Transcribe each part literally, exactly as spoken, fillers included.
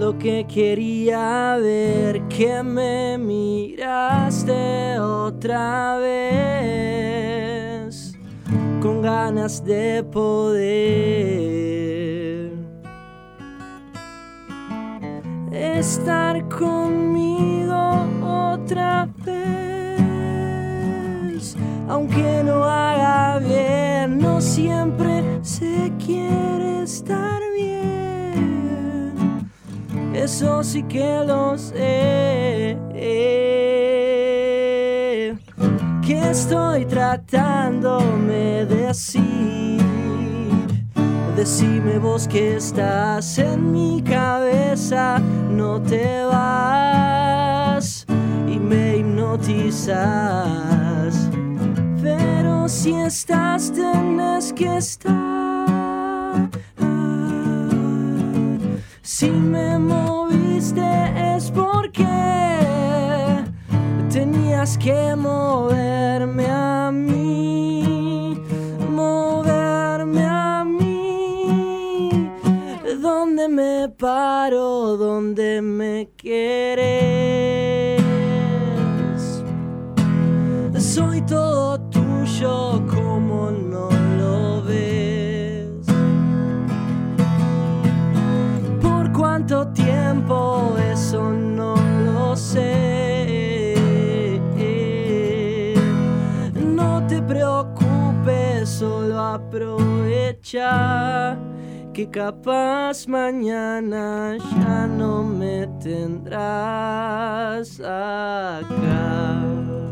lo que quería ver, que me miraste otra vez, con ganas de poder estar conmigo otra vez. Aunque no haga bien, no siempre se quiere estar bien. Eso sí que lo sé. Que estoy tratándome de decir. Decime vos que estás en mi cabeza, no te vas y me hipnotizas. Pero si estás, tenés que estar. Si me moviste es porque tenías que moverme a mí, moverme a mí. ¿Dónde me paro? ¿Dónde me querés? Soy todo tuyo, como no lo ves. ¿Por cuánto tiempo? Eso no lo sé. No te preocupes, solo aprovecha que capaz mañana ya no me tendrás acá.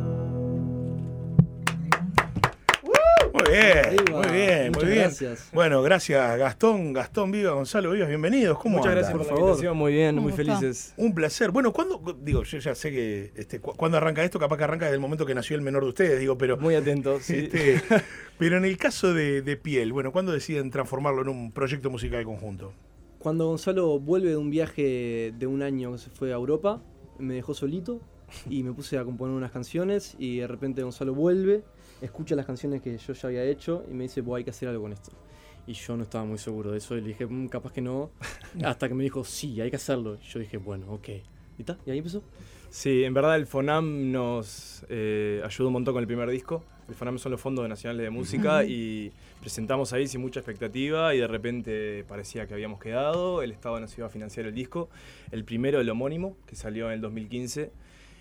Muy bien, Arriba. muy bien, Muchas muy bien. gracias. Bueno, gracias Gastón, Gastón Viva, Gonzalo Vivas, bienvenidos. ¿Cómo Muchas andan? gracias por la Por favor. invitación, muy bien, muy ¿Cómo está? felices. Un placer. Bueno, ¿cuándo? Digo, yo ya sé que este, cu- ¿cuándo arranca esto? Capaz que arranca desde el momento que nació el menor de ustedes, digo, pero Muy atentos, sí. este, pero en el caso de, de Piel, bueno, ¿cuándo deciden transformarlo en un proyecto musical conjunto? Cuando Gonzalo vuelve de un viaje de un año que se fue a Europa, me dejó solito y me puse a componer unas canciones y de repente Gonzalo vuelve, escucha las canciones que yo ya había hecho y me dice, pues hay que hacer algo con esto. Y yo no estaba muy seguro de eso y le dije, "Mm, capaz que no", hasta que me dijo, sí, hay que hacerlo. Y yo dije, bueno, ok. ¿Y ta? ¿Y ahí empezó? Sí, en verdad el FONAM nos eh, ayudó un montón con el primer disco. El FONAM son los Fondos Nacionales de Música y presentamos ahí sin mucha expectativa y de repente parecía que habíamos quedado. El Estado nos iba a financiar el disco. El primero, el homónimo, que salió en el dos mil quince.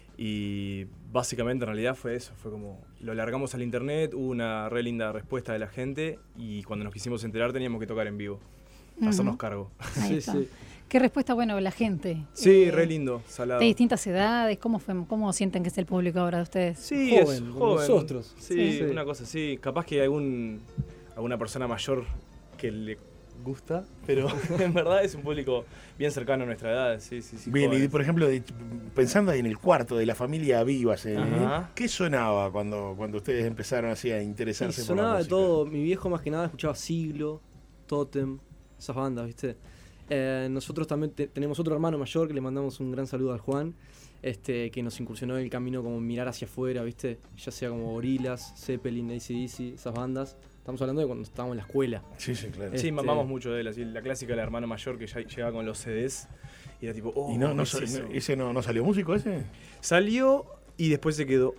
Y básicamente en realidad fue eso, fue como lo largamos al internet, hubo una re linda respuesta de la gente y cuando nos quisimos enterar teníamos que tocar en vivo, hacernos Ujú. cargo. Ahí Sí, está. sí. ¿Qué respuesta, bueno, la gente? Sí, Eh, re lindo, salado. De distintas edades, ¿cómo fue, cómo sienten que es el público ahora de ustedes? Sí, Joven, es como joven. nosotros. Sí, Sí. una cosa así. Capaz que hay algún, alguna persona mayor que le gusta, pero en verdad es un público bien cercano a nuestra edad. Sí, sí, sí. Bien, y jóvenes. por ejemplo, de- pensando ahí en el cuarto de la familia Vivas, ¿eh? Ajá. ¿Qué sonaba cuando, cuando ustedes empezaron así a Sí, interesarse por la sonaba de música? todo. Mi viejo más que nada escuchaba Siglo, Totem, esas bandas, ¿viste? Eh, nosotros también te- tenemos otro hermano mayor que le mandamos un gran saludo al Juan, este, que nos incursionó en el camino como mirar hacia afuera, ¿viste? Ya sea como Gorillaz, Zeppelin, A C D C, esas bandas. Estamos hablando de cuando estábamos en la escuela. Sí, sí, claro. Sí, este- mamamos mucho de él. Así, la clásica del hermano mayor que ya llegaba con los C Ds y era tipo, oh, ¿Y no, no, ¿qué es sa- eso? ese no, no salió músico ese? Salió y después se quedó.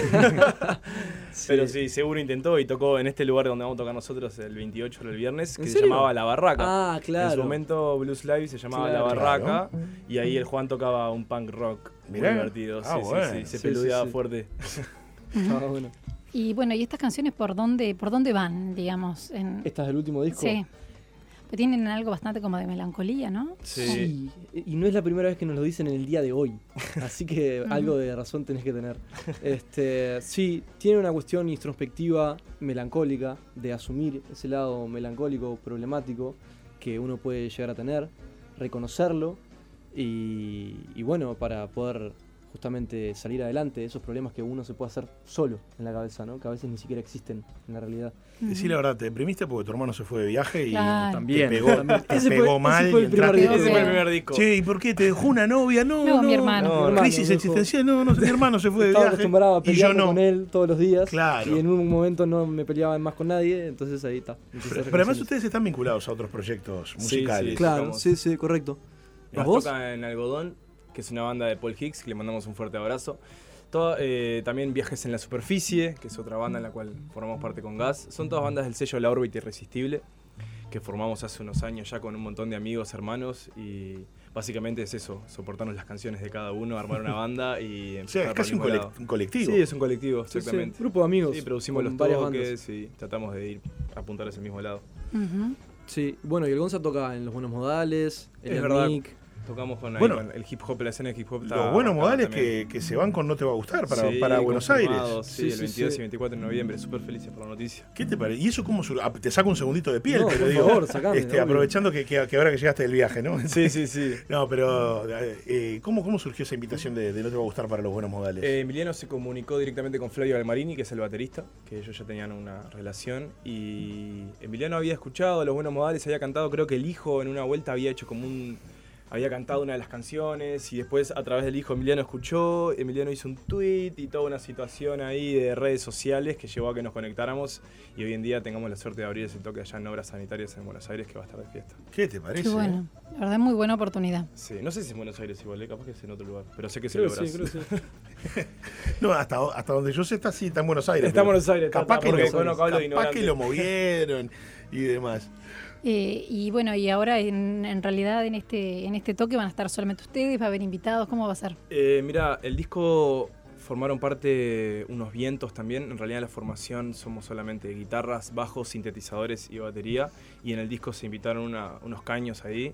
Pero sí, seguro intentó y tocó en este lugar donde vamos a tocar nosotros el veintiocho, el viernes, que ¿En se serio? llamaba La Barraca. Ah, claro. En su momento Blues Live se llamaba Claro. La Barraca Claro. y ahí el Juan tocaba un punk rock muy Mirá. divertido. Ah, sí, bueno. sí, sí, se Sí, peludeaba sí, sí. fuerte. Estaba bueno. Y bueno, ¿y estas canciones por dónde, por dónde van, digamos? En, ¿Esta es del último disco? sí. Pues tienen algo bastante como de melancolía, ¿no? Sí. Sí, y no es la primera vez que nos lo dicen en el día de hoy, así que algo de razón tenés que tener. Este, sí, tiene una cuestión introspectiva, melancólica, de asumir ese lado melancólico, problemático, que uno puede llegar a tener, reconocerlo y, y bueno, para poder justamente salir adelante de esos problemas que uno se puede hacer solo en la cabeza, ¿no? Que a veces ni siquiera existen en la realidad. Decí la verdad, te deprimiste porque tu hermano se fue de viaje y Claro. También. te pegó, te Ese fue- pegó ese mal. fue y el primer entraste- disco. Ese fue el Ese- primer disco. Che, ¿y por qué? ¿Te dejó una novia? No, No, no. mi hermano. No, Mi hermano Crisis me existencial. No, no, mi hermano se fue de Estaba viaje. acostumbrado a y yo pelearme no. con él todos los días. Claro. Y en un momento no me peleaba más con nadie, entonces ahí está. Pero, pero además ustedes están vinculados a otros proyectos musicales. sí. Claro, Tocamos. sí, sí, correcto. Gas ¿Vos? toca en Algodón, que es una banda de Paul Hicks, que le mandamos un fuerte abrazo. Todo, eh, también Viajes en la Superficie, que es otra banda en la cual formamos parte con Gas. Son todas bandas del sello La Órbita Irresistible, que formamos hace unos años ya con un montón de amigos, hermanos, y básicamente es eso, soportarnos las canciones de cada uno, armar una banda y O sea, empezar es por casi el un, mismo colect- lado. un colectivo. Sí, es un colectivo, Sí, sí, exactamente. grupo de amigos. Sí, producimos con los varias toques bandas. y tratamos de ir a apuntar hacia el mismo lado. Ujú. Sí, bueno, y el Gonza toca en Los Buenos Modales, el Es verdad. Nick. Tocamos con, ahí Bueno, con el hip hop, la escena de hip hop. está Los buenos acá modales también. que, que se van con No Te Va a Gustar para, Sí, para Buenos confirmados, Aires. Sí, Sí, el sí, veintidós sí. y veinticuatro de noviembre. Súper felices por la noticia. ¿Qué te parece? ¿Y eso cómo sur- ah, te saco un segundito de piel? No, pero por digo, favor, sacame, este, obvio. aprovechando que, que, que ahora que llegaste del viaje, ¿no? Sí, sí, sí. No, pero eh, ¿cómo, ¿cómo surgió esa invitación de, de No Te Va a Gustar para Los Buenos Modales? Eh, Emiliano se comunicó directamente con Flavio Balmarini, que es el baterista, que ellos ya tenían una relación. Y Emiliano había escuchado Los Buenos Modales, había cantado, creo que el hijo en una vuelta había hecho como un... Había cantado una de las canciones y después a través del hijo Emiliano escuchó, Emiliano hizo un tweet y toda una situación ahí de redes sociales que llevó a que nos conectáramos y hoy en día tengamos la suerte de abrir ese toque allá en Obras Sanitarias en Buenos Aires, que va a estar de fiesta. ¿Qué te parece? Qué bueno. La verdad, muy buena oportunidad. Sí, no sé si es en Buenos Aires igual, ¿eh? Capaz que es en otro lugar, pero sé que es Creo en que Obras. sí, creo que sí. No, hasta, hasta donde yo sé está así, está en Buenos Aires. Está en pero Buenos Aires, capaz, está, que, porque lo, conozco a los capaz ignorantes. que lo movieron y demás. Eh, y bueno, y ahora en, en realidad en este, en este toque van a estar solamente ustedes, va a haber invitados, ¿cómo va a ser? Eh, mira, el disco formaron parte unos vientos también. En realidad la formación somos solamente guitarras, bajos, sintetizadores y batería. Y en el disco se invitaron una- unos caños ahí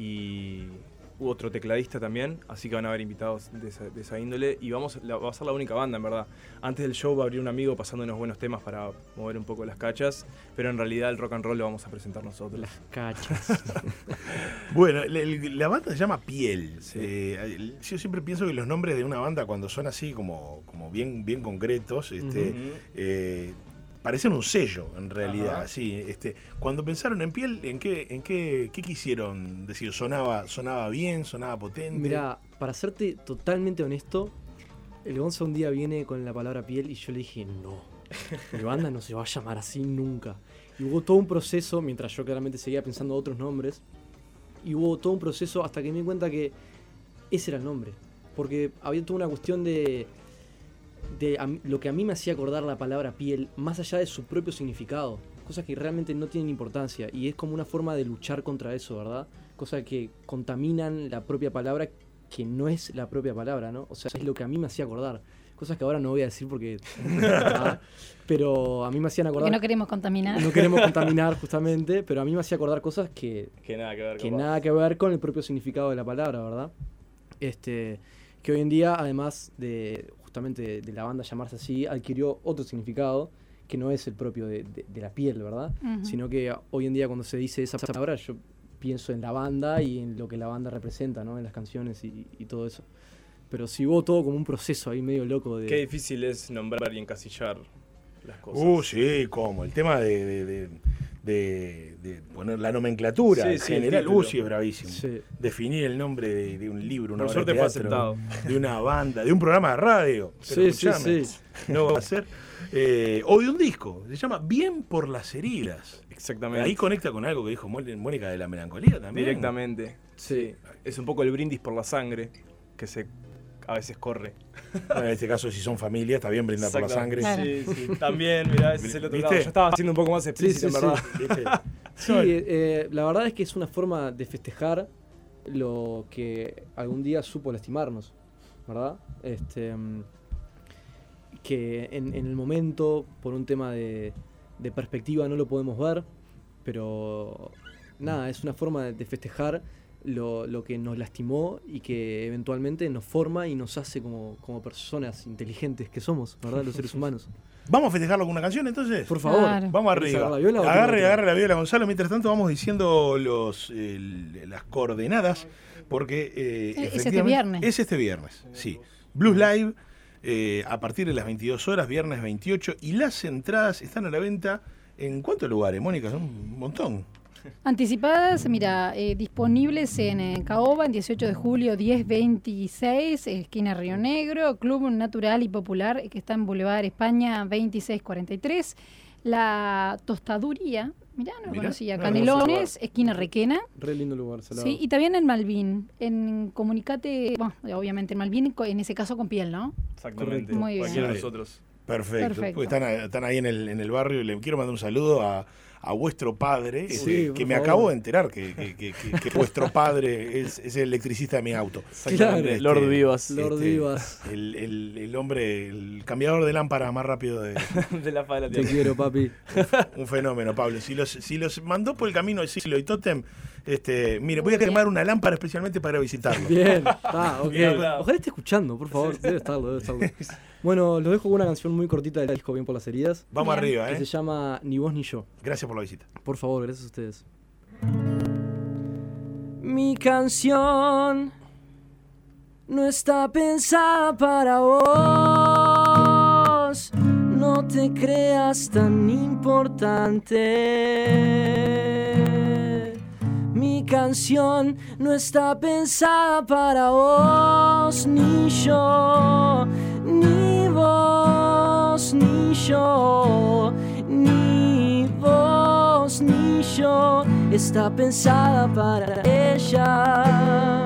y hubo otro tecladista también, así que van a haber invitados de esa, de esa índole. Y vamos, la- va a ser la única banda, en verdad. Antes del show va a abrir un amigo pasando unos buenos temas para mover un poco las cachas, pero en realidad el rock and roll lo vamos a presentar nosotros. Las cachas. Bueno, la, la banda se llama Piel. Sí. Eh, yo siempre pienso que los nombres de una banda cuando son así como, como bien, bien concretos, este, Ujú. eh, parecen un sello en realidad. Ajá. Sí, este, cuando pensaron en Piel, ¿en qué, en qué, qué quisieron decir? ¿Sonaba, sonaba bien? ¿Sonaba potente? Mira, para serte totalmente honesto, el Gonza un día viene con la palabra piel y yo le dije, no, mi banda no se va a llamar así nunca. Y hubo todo un proceso, mientras yo claramente seguía pensando otros nombres, y hubo todo un proceso hasta que me di cuenta que ese era el nombre. Porque había toda una cuestión de, de a mí- lo que a mí me hacía acordar la palabra piel, más allá de su propio significado. Cosas que realmente no tienen importancia. Y es como una forma de luchar contra eso, ¿verdad? Cosas que contaminan la propia palabra, que no es la propia palabra, ¿no? O sea, es lo que a mí me hacía acordar. Cosas que ahora no voy a decir porque... ¿verdad? Pero a mí me hacían acordar... Porque no queremos contaminar. no queremos contaminar justamente, pero a mí me hacía acordar cosas que, Que nada que ver que capaz. nada que ver con el propio significado de la palabra, ¿verdad? Este, que hoy en día, además de justamente de, de la banda llamarse así, adquirió otro significado que no es el propio de, de- de la piel, ¿verdad? Ujú. Sino que hoy en día cuando se dice esa palabra, yo pienso en la banda y en lo que la banda representa, ¿no? En las canciones y, y todo eso. Pero sí hubo todo como un proceso ahí medio loco de... Qué difícil es nombrar y encasillar las cosas. Uh, sí, ¿cómo? El tema de, de, de, de- de poner la nomenclatura Sí, en sí, el general. título. Uh, sí, es bravísimo. Sí. Definir el nombre de, de un libro, una Por obra de suerte fue teatro, aceptado. de una banda, de un programa de radio. Pero Sí, sí, escuchame, sí. no va a ser. Eh, o de un disco. Se llama Bien por las heridas. Exactamente. Ahí conecta con algo que dijo Mol- Mónica de la melancolía también. Directamente. Sí. Es un poco el brindis por la sangre que se a veces corre. Bueno, en este caso, si son familia, está bien brindar por la sangre. Exactamente. Claro. Sí, sí. También, mirá, ese es el otro ¿Viste? lado. Yo estaba haciendo un poco más explícito, sí, en verdad. ¿Viste? Sí, eh, la verdad es que es una forma de festejar lo que algún día supo lastimarnos, ¿verdad? Este, mm, que en, en el momento, por un tema de, de perspectiva, no lo podemos ver, pero nada, es una forma de, de festejar lo, lo que nos lastimó y que eventualmente nos forma y nos hace como, como personas inteligentes que somos, ¿verdad? Los seres humanos. Vamos a festejarlo con una canción entonces. Por favor. Claro. Vamos ¿Querés arriba. agarrar la viola o Agarre, tengo agarre la viola, Gonzalo. Mientras tanto, vamos diciendo los, el- las coordenadas. Porque. eh, Es este efectivamente- viernes. Es este viernes, sí. Blues Live, eh, a partir de las veintidós horas, viernes veintiocho. Y las entradas están a la venta en ¿cuántos lugares, Mónica? Son un montón. Anticipadas, mira, eh, disponibles en, eh, Caoba, en dieciocho de julio, diez veintiséis, esquina Río Negro, Club Natural y Popular, eh, que está en Boulevard España veintiséis cuarenta y tres. La Tostaduría, Mirá, no lo Mirá. conocía. No, Canelones, esquina Requena. Re lindo lugar, salado. Sí, y también en Malvin. En Comunicate, bueno, obviamente en Malvin, co- en ese caso con piel, ¿no? Exactamente. Muy bien. Cualquiera de Sí. nosotros. Perfecto. Perfecto. Porque están, a- están ahí en el, en el barrio y le quiero mandar un saludo a, a vuestro padre, Sí, este, por que me favor. acabo de enterar que, que- que- que- que vuestro padre es, es el electricista de mi auto. Claro. Este, Lord Vivas. Lord este, Vivas. El, el- el hombre, el cambiador de lámpara más rápido de de la faz de la Te tierra. quiero, papi. un fenómeno, Pablo. Si los, si los mandó por el camino de Siglo y Totem, este, mire, voy a Muy bien. quemar una lámpara especialmente para visitarlo. Bien. Ah, ok. Bien hablado. Ojalá esté escuchando, por favor. Debe estarlo, debe estarlo. Bueno, los dejo con una canción muy cortita del disco Bien por las heridas, Vamos Bien. arriba, que ¿eh? se llama Ni vos ni yo. Gracias por la visita. Por favor, gracias a ustedes. Mi canción no está pensada para vos. No te creas tan importante. Mi canción no está pensada para vos, ni yo, ni vos, ni yo, ni vos, ni yo. Está pensada para ella.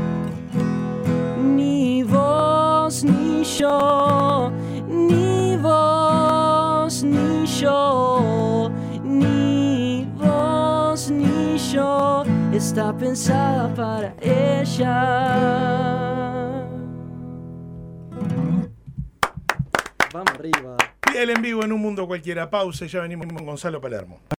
Ni vos, ni yo, ni vos, ni yo, ni vos, ni yo. Está pensada para ella. Vamos arriba. Piel en vivo en un mundo cualquiera. Pausa y ya venimos con Gonzalo Palermo.